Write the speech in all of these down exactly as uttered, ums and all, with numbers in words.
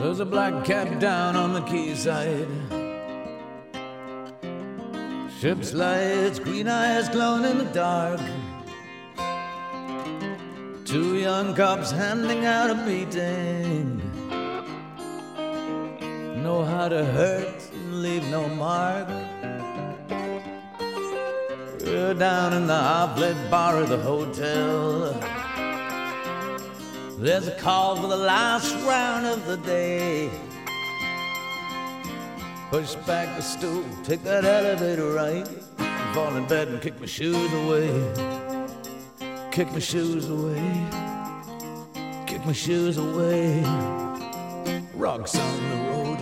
There's a black cat down on the quayside. Ship's lights, green eyes glowing in the dark. Two young cops handing out a beating. Know how to hurt and leave no mark. We're down in the half-lit bar of the hotel. There's a call for the last round of the day. Push back the stool, take that elevator right. Fall in bed and kick my shoes away. Kick my shoes away. Kick my shoes away. Rocks on the road.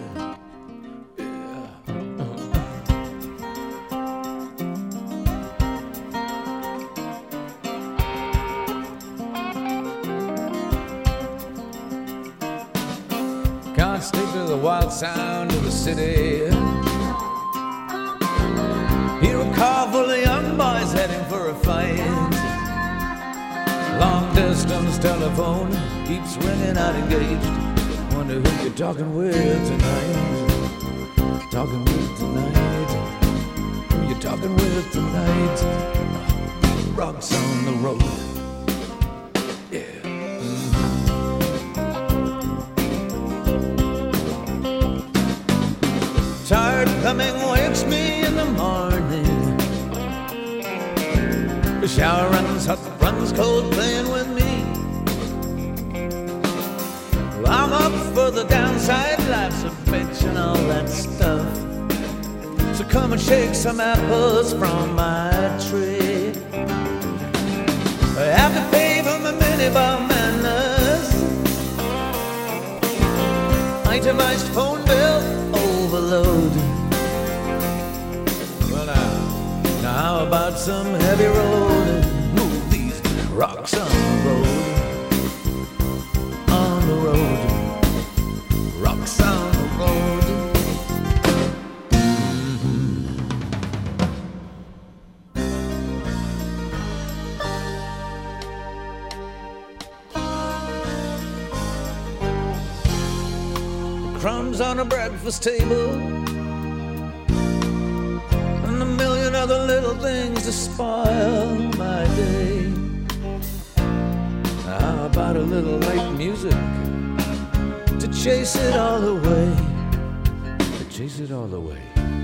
Can't sleep to the wild sound of the city. Hear a car full of young boys heading for a fight. Long distance telephone keeps ringing out engaged. Wonder who you're talking with tonight. Talking with tonight. Who you talking with tonight? Rocks on the road. Tired coming wakes me in the morning. The shower runs hot, runs cold, playing with me. Well, I'm up for the downside, life's a bitch and all that stuff. So come and shake some apples from my tree. I have to pay for my minibar manners. Itemized phone bill overload. Well now, now how about some heavy rolling? Move these rocks on the road. On the road. Rocks on the road. Crumbs on a breakfast table, and a million other little things to spoil my day. How about a little light music to chase it all away? To chase it all away.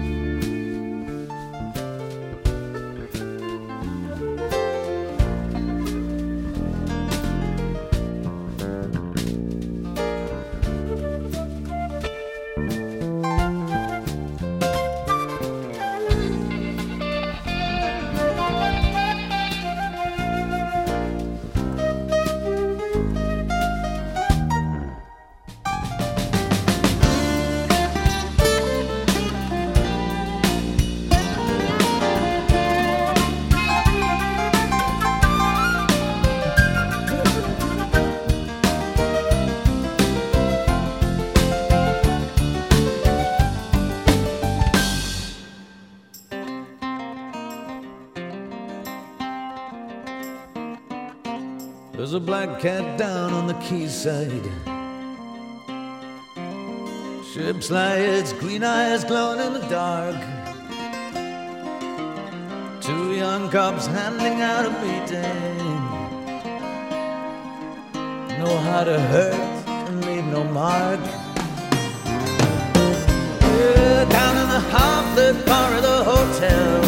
There's a black cat down on the quayside. Ship's lights, green eyes glowing in the dark. Two young cops handing out a beating. Know how to hurt and leave no mark. Yeah, down in the half-lit bar of the hotel.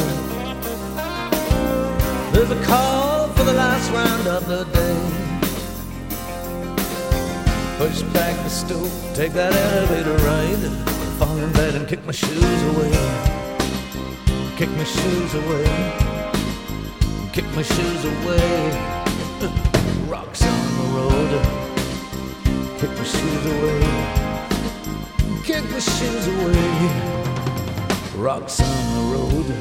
There's a call for the last round of the day. Push back the stool, take that elevator ride. Fall in bed and kick my shoes away. Kick my shoes away. Kick my shoes away. Rocks on the road. Kick my shoes away. Kick my shoes away. Rocks on the road.